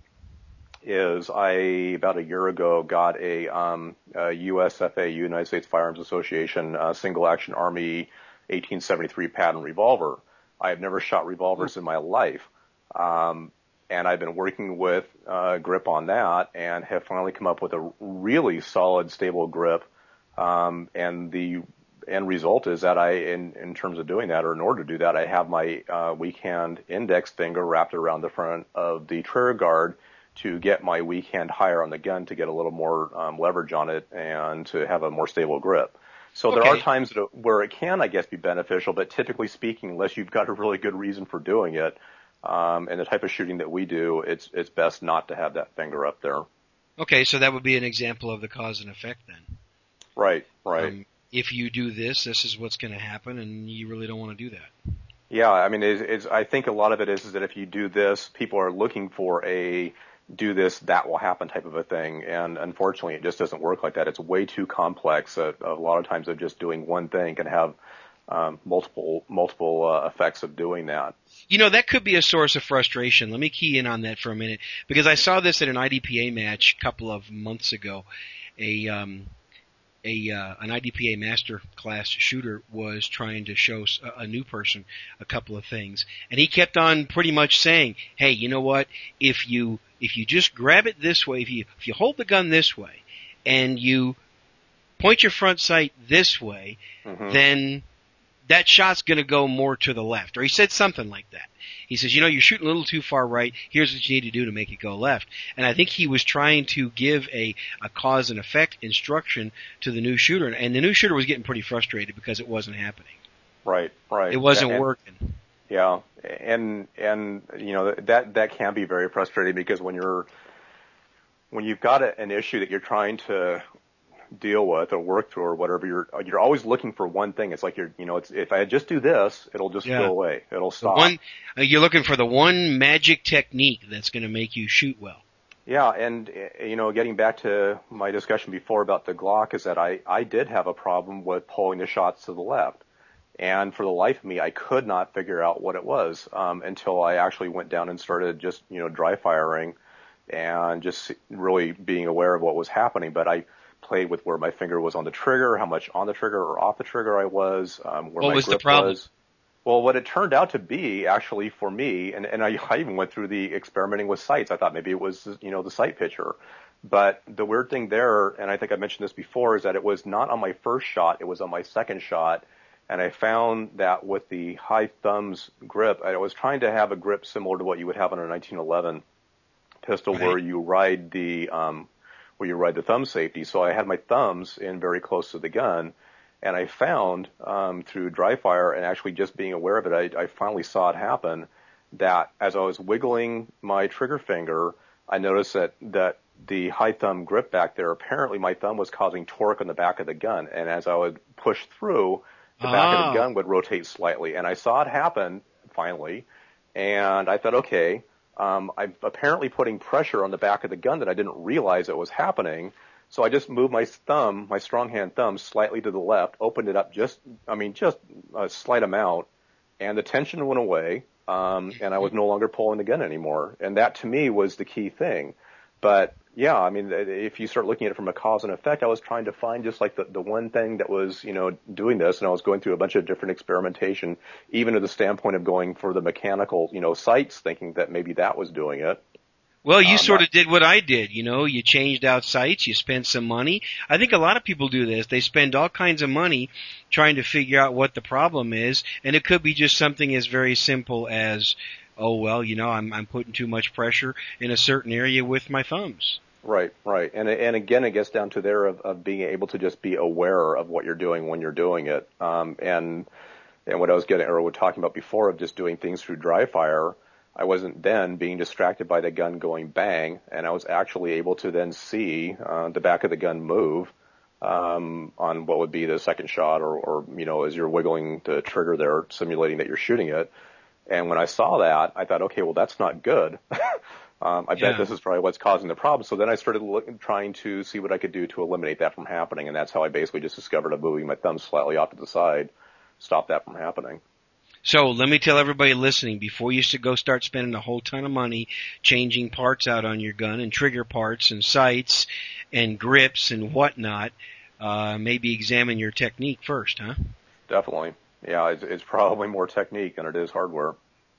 is I, about a year ago, got a, um, a U S F A, United States Firearms Association, uh, Single Action Army eighteen seventy-three pattern revolver. I have never shot revolvers in my life. Um, and I've been working with uh, grip on that and have finally come up with a really solid, stable grip. Um, and the end result is that I, in, in terms of doing that, or in order to do that, I have my uh, weak hand index finger wrapped around the front of the trigger guard to get my weak hand higher on the gun to get a little more um, leverage on it and to have a more stable grip. So okay. there are times that, where it can, I guess, be beneficial, but typically speaking, unless you've got a really good reason for doing it, um, and the type of shooting that we do, it's it's best not to have that finger up there. Okay, so that would be an example of the cause and effect then. Right, right. Um, if you do this, this is what's going to happen, and you really don't want to do that. Yeah, I mean, it's, it's, I think a lot of it is, is that if you do this, people are looking for a do this, that will happen type of a thing, and unfortunately it just doesn't work like that. It's way too complex. Uh, a lot of times of just doing one thing can have um, multiple multiple uh, effects of doing that. You know, that could be a source of frustration. Let me key in on that for a minute, because I saw this at an I D P A match a couple of months ago. A um, a uh, an I D P A master class shooter was trying to show a, a new person a couple of things, and he kept on pretty much saying, "Hey, you know what? If you if you just grab it this way, if you if you hold the gun this way, and you point your front sight this way, mm-hmm. then that shot's going to go more to the left." Or he said something like that. He says, you know, you're shooting a little too far right. Here's what you need to do to make it go left. And I think he was trying to give a, a cause and effect instruction to the new shooter. And the new shooter was getting pretty frustrated because it wasn't happening. Right, right. It wasn't and, working. Yeah, and and you know that that can be very frustrating because when you're when you've got a, an issue that you're trying to deal with or work through or whatever, you're you're always looking for one thing. It's like you're you know it's if I just do this, it'll just Yeah. go away. It'll The stop. one, uh, you're looking for the one magic technique that's going to make you shoot well. Yeah, and uh, you know, getting back to my discussion before about the Glock is that I I did have a problem with pulling the shots to the left. And for the life of me, I could not figure out what it was um, until I actually went down and started just, you know, dry firing and just really being aware of what was happening. But I played with where my finger was on the trigger, how much on the trigger or off the trigger I was, um, where What my was the grip problem? was. Well, what it turned out to be actually for me, and, and I, I even went through the experimenting with sights. I thought maybe it was, you know, the sight pitcher. But the weird thing there, and I think I mentioned this before, is that it was not on my first shot, it was on my second shot. And I found that with the high thumbs grip, I was trying to have a grip similar to what you would have on a nineteen eleven pistol, Right. where you ride the um, where you ride the thumb safety. So I had my thumbs in very close to the gun, and I found um, through dry fire and actually just being aware of it, I, I finally saw it happen. That as I was wiggling my trigger finger, I noticed that that the high thumb grip back there, apparently my thumb was causing torque on the back of the gun, and as I would push through, the back of the Ah. gun would rotate slightly, and I saw it happen finally, and I thought, okay, um, I'm apparently putting pressure on the back of the gun that I didn't realize it was happening, so I just moved my thumb, my strong hand thumb, slightly to the left, opened it up just, I mean, just a slight amount, and the tension went away, um, and I was no longer pulling the gun anymore, and that to me was the key thing. But yeah, I mean, if you start looking at it from a cause and effect, I was trying to find just like the, the one thing that was, you know, doing this, and I was going through a bunch of different experimentation, even to the standpoint of going for the mechanical, you know, sights, thinking that maybe that was doing it. Well, you Um, sort I- of did what I did, you know, you changed out sights, you spent some money. I think a lot of people do this. They spend all kinds of money trying to figure out what the problem is, and it could be just something as very simple as, oh, well, you know, I'm, I'm putting too much pressure in a certain area with my thumbs. Right, right. And and again, it gets down to there of, of being able to just be aware of what you're doing when you're doing it. Um, and and what I was getting, or we were talking about before, of just doing things through dry fire, I wasn't then being distracted by the gun going bang, and I was actually able to then see uh, the back of the gun move um, on what would be the second shot, or, or you know, as you're wiggling the trigger there, simulating that you're shooting it. And when I saw that, I thought, okay, well, that's not good. um, I Yeah. bet this is probably what's causing the problem. So then I started looking, trying to see what I could do to eliminate that from happening, and that's how I basically just discovered that moving my thumb slightly off to the side stopped that from happening. So let me tell everybody listening, before you should go start spending a whole ton of money changing parts out on your gun and trigger parts and sights and grips and whatnot, uh, maybe examine your technique first, huh? Definitely. Yeah, it's, it's probably more technique than it is hardware.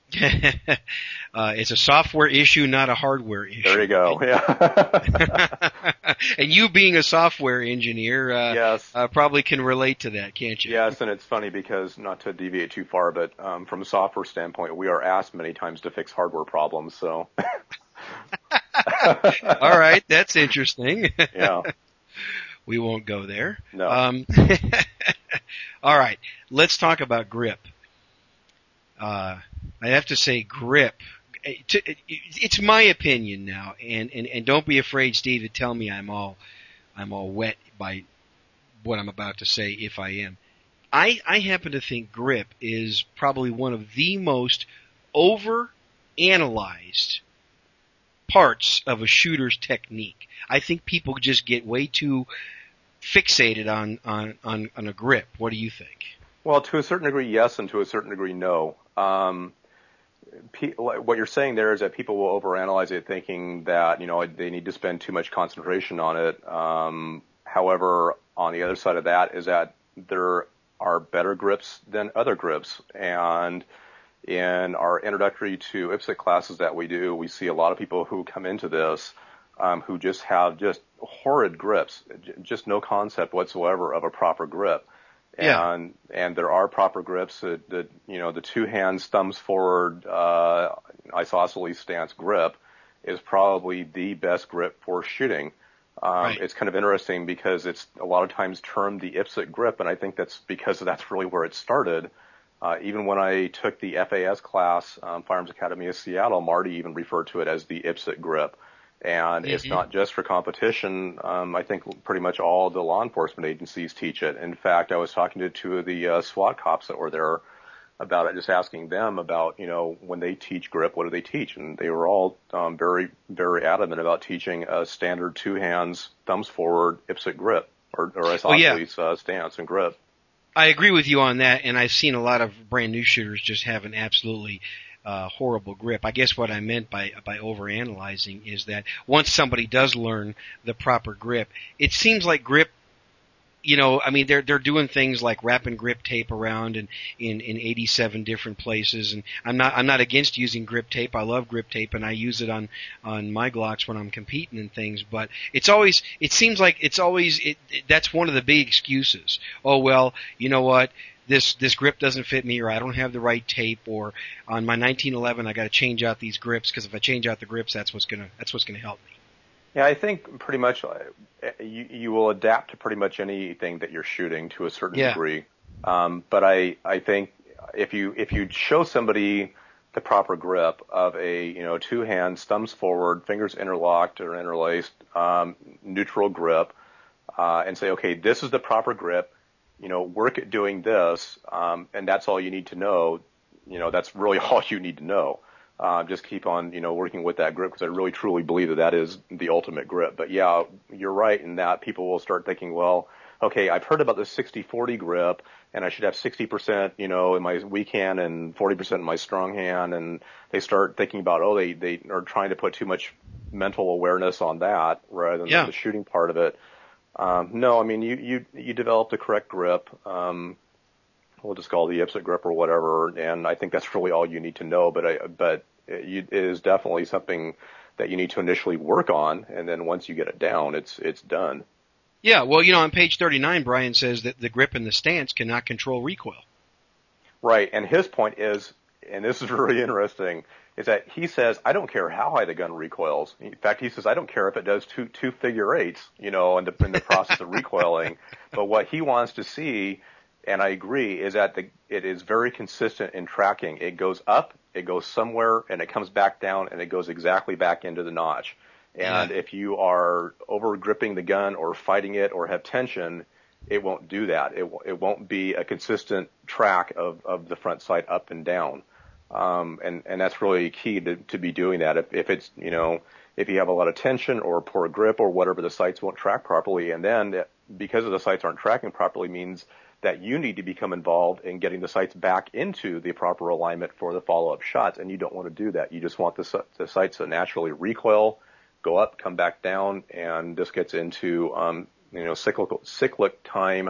uh, it's a software issue, not a hardware issue. There you go. Yeah. And you being a software engineer, uh, Yes. uh, probably can relate to that, can't you? Yes, and it's funny because, not to deviate too far, but um, from a software standpoint, we are asked many times to fix hardware problems, so. All right, that's interesting. Yeah. We won't go there. No. Um, all right, let's talk about grip. Uh, I have to say grip. It's my opinion now, and, and, and don't be afraid, Steve, to tell me I'm all I'm all wet by what I'm about to say if I am. I, I happen to think grip is probably one of the most over-analyzed parts of a shooter's technique. I think people just get way too fixated on, on, on, on a grip. What do you think? Well, to a certain degree, yes, and to a certain degree, no. Um, pe- what you're saying there is that people will overanalyze it, thinking that, you know, they need to spend too much concentration on it. Um, however, on the other side of that is that there are better grips than other grips, and in our introductory to I P S C classes that we do, we see a lot of people who come into this um, who just have just horrid grips, j- just no concept whatsoever of a proper grip. Yeah. And and there are proper grips that, that you know, the two hands, thumbs forward, uh, isosceles stance grip is probably the best grip for shooting. Um, Right. It's kind of interesting because it's a lot of times termed the I P S C grip, and I think that's because that's really where it started. Uh, even when I took the F A S class, um, Firearms Academy of Seattle, Marty even referred to it as the I P S I grip. And mm-hmm. it's not just for competition. Um, I think pretty much all the law enforcement agencies teach it. In fact, I was talking to two of the uh, SWAT cops that were there about it, just asking them about, you know, when they teach grip, what do they teach? And they were all um, very, very adamant about teaching a standard two hands, thumbs forward, I P S I grip, or, or isosceles well, yeah. uh, stance and grip. I agree with you on that, and I've seen a lot of brand new shooters just have an absolutely uh, horrible grip. I guess what I meant by by overanalyzing is that once somebody does learn the proper grip, it seems like grip, you know, I mean, they're they're doing things like wrapping grip tape around in, in, in eighty-seven different places, and I'm not I'm not against using grip tape. I love grip tape, and I use it on, on my Glocks when I'm competing and things. But it's always it seems like it's always it, it, that's one of the big excuses. Oh well, you know what? This this grip doesn't fit me, or I don't have the right tape, or on my nineteen eleven I got to change out these grips because if I change out the grips, that's what's gonna that's what's gonna help me. Yeah, I think pretty much uh, you, you will adapt to pretty much anything that you're shooting to a certain yeah. degree. Um, but I, I think if you if you show somebody the proper grip of a you know two hands, thumbs forward, fingers interlocked or interlaced, um, neutral grip, uh, and say, okay, this is the proper grip. You know, work at doing this, um, and that's all you need to know. You know, that's really all you need to know. Uh, just keep on, you know, working with that grip because I really truly believe that that is the ultimate grip. But yeah, you're right in that people will start thinking, well, okay, I've heard about the sixty forty grip and I should have sixty percent, you know, in my weak hand and forty percent in my strong hand. And they start thinking about, oh, they, they are trying to put too much mental awareness on that rather than yeah. the shooting part of it. Um, no, I mean, you, you, you develop the correct grip. Um, we'll just call it the I P S I grip or whatever. And I think that's really all you need to know. But I, but it is definitely something that you need to initially work on, and then once you get it down, it's it's done. Yeah, well, you know, on page thirty-nine, Brian says that the grip and the stance cannot control recoil. Right, and his point is, and this is really interesting, is that he says, I don't care how high the gun recoils. In fact, he says, I don't care if it does two two figure eights, you know, in the, in the process of recoiling. But what he wants to see, and I agree, is that the, it is very consistent in tracking. It goes up, it goes somewhere, and it comes back down, and it goes exactly back into the notch. And yeah. if you are over gripping the gun or fighting it or have tension, it won't do that. It, it won't be a consistent track of, of the front sight up and down. Um, and, and that's really key to, to be doing that. If, if it's, you know, if you have a lot of tension or poor grip or whatever, the sights won't track properly. And then because of the sights aren't tracking properly means that you need to become involved in getting the sights back into the proper alignment for the follow-up shots. And you don't want to do that. You just want the, the sights to naturally recoil, go up, come back down, and this gets into, um, you know, cyclical, cyclic time,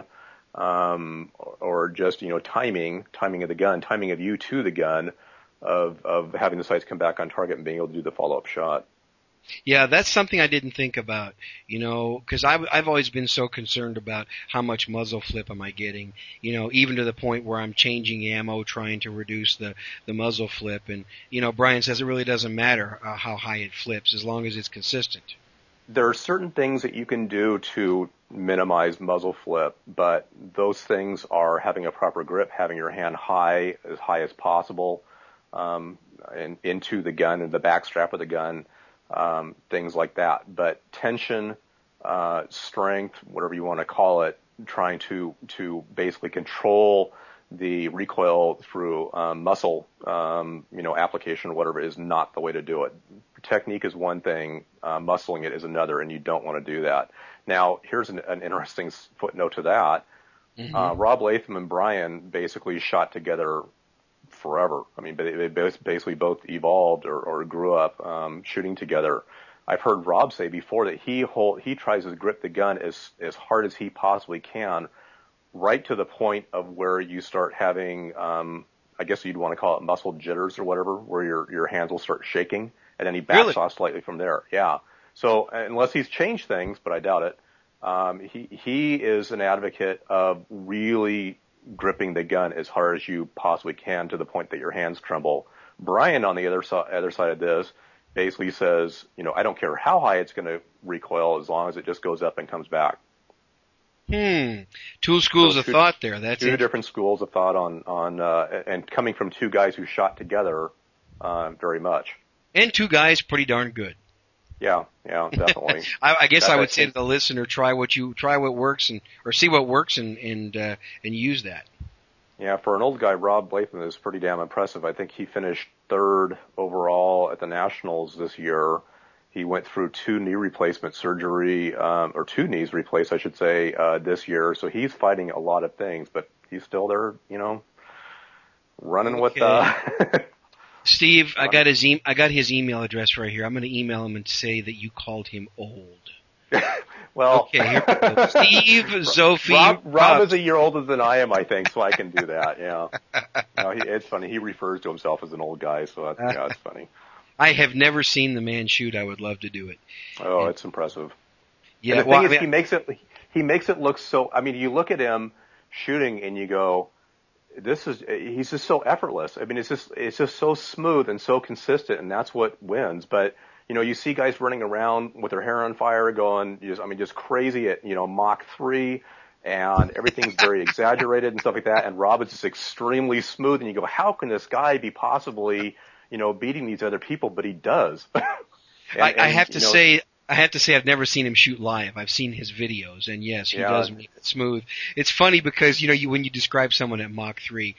um, or, or just, you know, timing, timing of the gun, timing of you to the gun, of, of having the sights come back on target and being able to do the follow-up shot. Yeah, that's something I didn't think about, you know, because I've, I've always been so concerned about how much muzzle flip am I getting, you know, even to the point where I'm changing ammo, trying to reduce the, the muzzle flip. And, you know, Brian says it really doesn't matter uh, how high it flips as long as it's consistent. There are certain things that you can do to minimize muzzle flip, but those things are having a proper grip, having your hand high, as high as possible, um, and into the gun and the back strap of the gun. Um, things like that. But tension, uh, strength, whatever you want to call it, trying to, to basically control the recoil through, um, muscle, um, you know, application or whatever is not the way to do it. Technique is one thing, uh, muscling it is another, and you don't want to do that. Now, here's an, an interesting footnote to that. Mm-hmm. Uh, Rob Latham and Brian basically shot together forever. I mean, they basically both evolved or, or grew up um, shooting together. I've heard Rob say before that he hold, he tries to grip the gun as as hard as he possibly can, right to the point of where you start having, um, I guess you'd want to call it muscle jitters or whatever, where your your hands will start shaking, and then he backs really? off slightly from there. Yeah. So unless he's changed things, but I doubt it, um, he he is an advocate of really gripping the gun as hard as you possibly can to the point that your hands tremble. Brian, on the other side, other side of this, basically says, you know, I don't care how high it's going to recoil as long as it just goes up and comes back. Hmm. Two schools So of two, thought there. That's two it. different schools of thought on on uh, and coming from two guys who shot together uh, very much. And two guys pretty darn good. Yeah, yeah, definitely. I, I guess that, I would say to the listener, try what you try what works and or see what works and and uh, and use that. Yeah, for an old guy, Rob Blatham is pretty damn impressive. I think he finished third overall at the Nationals this year. He went through two knee replacement surgery, um, or two knees replaced, I should say, uh, this year. So he's fighting a lot of things, but he's still there, you know, running Okay. with. Uh, Steve, I got his e- I got his email address right here. I'm going to email him and say that you called him old. well, Okay, here we go. Steve Zophi. Rob, Rob is a year older than I am, I think, so I can do that. Yeah, no, he, it's funny. He refers to himself as an old guy, so that's, yeah, it's funny. I have never seen the man shoot. I would love to do it. Oh, it's impressive. Yeah, And the well, thing I is, mean, he makes it he makes it look so. I mean, you look at him shooting and you go, "This is he's just so effortless." I mean, it's just it's just so smooth and so consistent, and that's what wins. But you know, you see guys running around with their hair on fire, going, just, I mean, just crazy at you know Mach three, and everything's very exaggerated and stuff like that. And Rob is just extremely smooth, and you go, "How can this guy be possibly?" you know, beating these other people, but he does. and, I, I and, have to you know, say, I have to say, I've never seen him shoot live. I've seen his videos, and yes, he Yeah. does make it smooth. It's funny because you know, you when you describe someone at Mach three.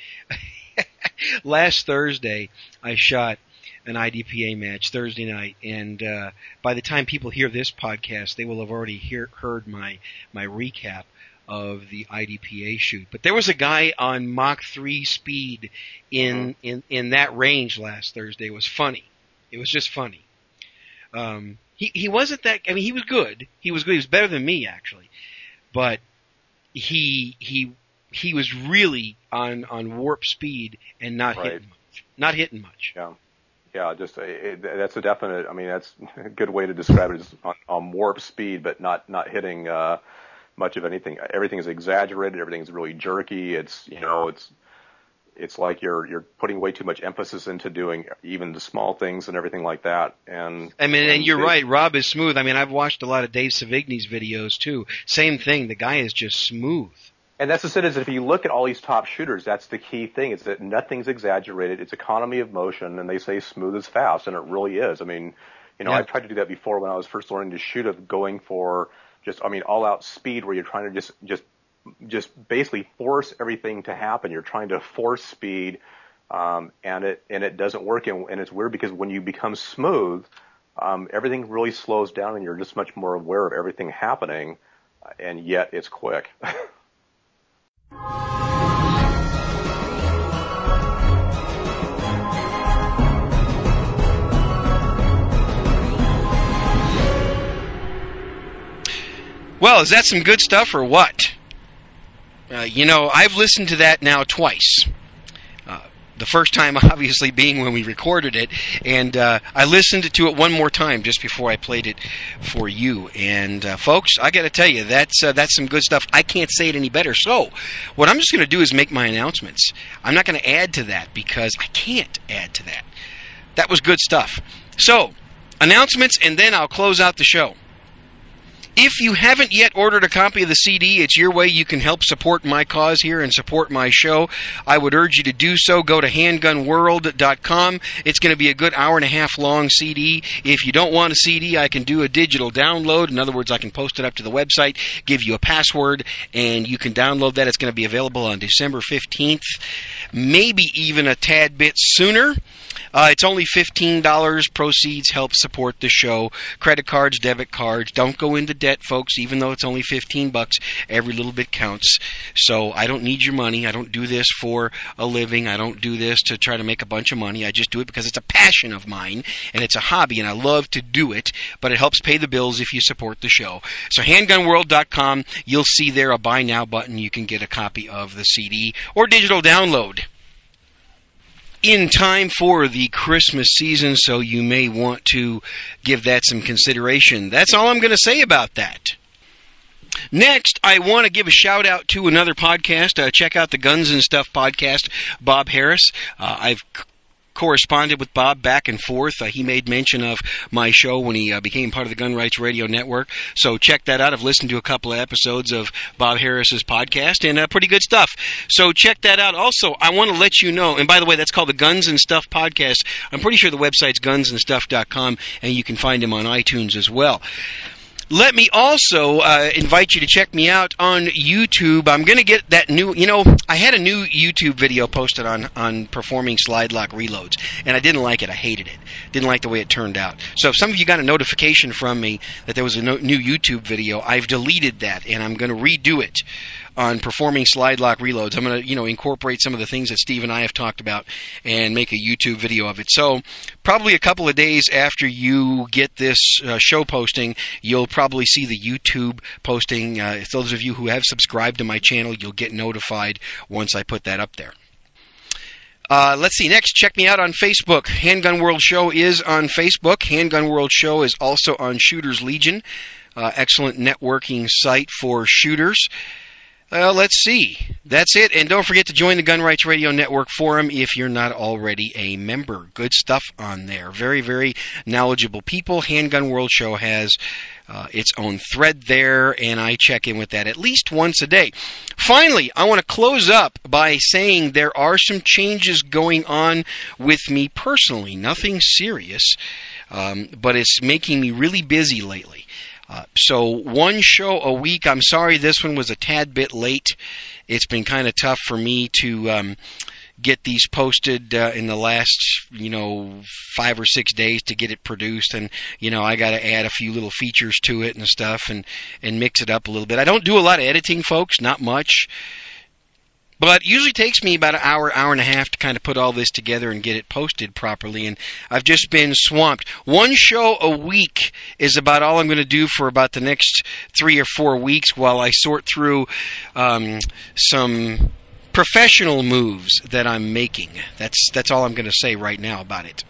Last Thursday, I shot an I D P A match Thursday night, and uh, by the time people hear this podcast, they will have already hear, heard my my recap of the I D P A shoot. But there was a guy on Mach three speed in, Mm-hmm. in, in that range last Thursday. It was funny. It was just funny. Um, he, he wasn't that, I mean, he was good. He was good. He was better than me, actually. But he, he, he was really on, on warp speed and not Right. hitting much. Not hitting much. Yeah. Yeah, just it, that's a definite, I mean, that's a good way to describe it, is on, on warp speed, but not, not hitting, uh, much of anything. Everything is exaggerated. Everything's really jerky. It's, you know, it's, it's like you're, you're putting way too much emphasis into doing even the small things and everything like that. And, I mean, and, and you're they, right. Rob is smooth. I mean, I've watched a lot of Dave Savigny's videos too. Same thing. The guy is just smooth. And that's the thing, is if you look at all these top shooters, that's the key thing, is that nothing's exaggerated. It's economy of motion, and they say smooth is fast, and it really is. I mean, you know, Yeah. I've tried to do that before when I was first learning to shoot, of going for just, I mean, all out speed, where you're trying to just, just, just basically force everything to happen. You're trying to force speed, um, and it, and it doesn't work. And, and it's weird because when you become smooth, um, everything really slows down and you're just much more aware of everything happening, and yet it's quick. Well, is that some good stuff or what? Uh, you know, I've listened to that now twice. Uh, the first time, obviously, being when we recorded it, and uh, I listened to it one more time just before I played it for you. And uh, folks, I got to tell you, that's uh, that's some good stuff. I can't say it any better. So, what I'm just going to do is make my announcements. I'm not going to add to that because I can't add to that. That was good stuff. So, announcements, and then I'll close out the show. If you haven't yet ordered a copy of the C D, it's your way you can help support my cause here and support my show. I would urge you to do so. Go to handgun world dot com. It's going to be a good hour and a half long C D. If you don't want a C D, I can do a digital download. In other words, I can post it up to the website, give you a password, and you can download that. It's going to be available on December fifteenth, maybe even a tad bit sooner. Uh, it's only fifteen dollars. Proceeds help support the show. Credit cards, debit cards. Don't go into debt, folks, even though it's only fifteen bucks. Every little bit counts. So I don't need your money. I don't do this for a living. I don't do this to try to make a bunch of money. I just do it because it's a passion of mine, and it's a hobby, and I love to do it, but it helps pay the bills if you support the show. So handgun world dot com, you'll see there a Buy Now button. You can get a copy of the C D or digital download. In time for the Christmas season, so you may want to give that some consideration. That's all I'm going to say about that. Next, I want to give a shout out to another podcast. Uh, check out the Guns and Stuff podcast, Bob Harris. Uh, I've corresponded with Bob back and forth. Uh, he made mention of my show when he uh, became part of the Gun Rights Radio Network. So check that out. I've listened to a couple of episodes of Bob Harris's podcast, and uh, pretty good stuff. So check that out. Also, I want to let you know, and by the way, that's called the Guns and Stuff Podcast. I'm pretty sure the website's guns and stuff dot com, and you can find him on iTunes as well. Let me also uh, invite you to check me out on YouTube. I'm going to get that new, you know, I had a new YouTube video posted on, on performing slide lock reloads, and I didn't like it. I hated it. Didn't like the way it turned out. So if some of you got a notification from me that there was a no, new YouTube video, I've deleted that, and I'm going to redo it on performing slide lock reloads. I'm going to, you know, incorporate some of the things that Steve and I have talked about and make a YouTube video of it. So probably a couple of days after you get this uh, show posting, you'll probably see the YouTube posting. Uh, those of you who have subscribed to my channel, you'll get notified once I put that up there. Uh, let's see. Next, check me out on Facebook. Handgun World Show is on Facebook. Handgun World Show is also on Shooters Legion. Uh, excellent networking site for shooters. Well, let's see. That's it. And don't forget to join the Gun Rights Radio Network forum if you're not already a member. Good stuff on there. Very, very knowledgeable people. Handgun World Show has uh, its own thread there, and I check in with that at least once a day. Finally, I want to close up by saying there are some changes going on with me personally. Nothing serious, um, but it's making me really busy lately. Uh, so one show a week. I'm sorry this one was a tad bit late. It's been kind of tough for me to um, get these posted uh, in the last, you know, five or six days to get it produced. And, you know, I got to add a few little features to it and stuff and, and mix it up a little bit. I don't do a lot of editing, folks, not much. But it usually takes me about an hour, hour and a half to kind of put all this together and get it posted properly, and I've just been swamped. One show a week is about all I'm going to do for about the next three or four weeks while I sort through um, some professional moves that I'm making. That's that's all I'm going to say right now about it.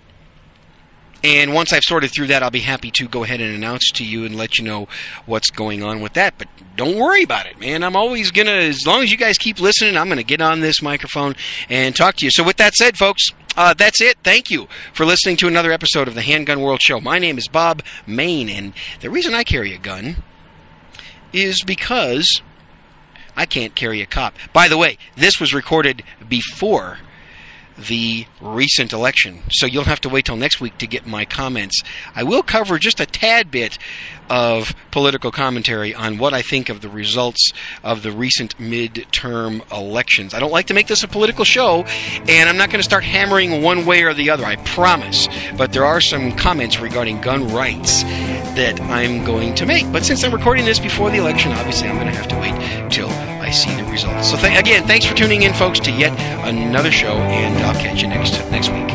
And once I've sorted through that, I'll be happy to go ahead and announce to you and let you know what's going on with that. But don't worry about it, man. I'm always going to, as long as you guys keep listening, I'm going to get on this microphone and talk to you. So with that said, folks, uh, that's it. Thank you for listening to another episode of the Handgun World Show. My name is Bob Main, and the reason I carry a gun is because I can't carry a cop. By the way, this was recorded before the recent election, so you'll have to wait till next week to get my comments. I will cover just a tad bit of political commentary on what I think of the results of the recent midterm elections. I don't like to make this a political show, and I'm not going to start hammering one way or the other, I promise. But there are some comments regarding gun rights that I'm going to make. But since I'm recording this before the election, obviously I'm going to have to wait till I see the results. So th- again, thanks for tuning in, folks, to yet another show, and I'll catch you next next week.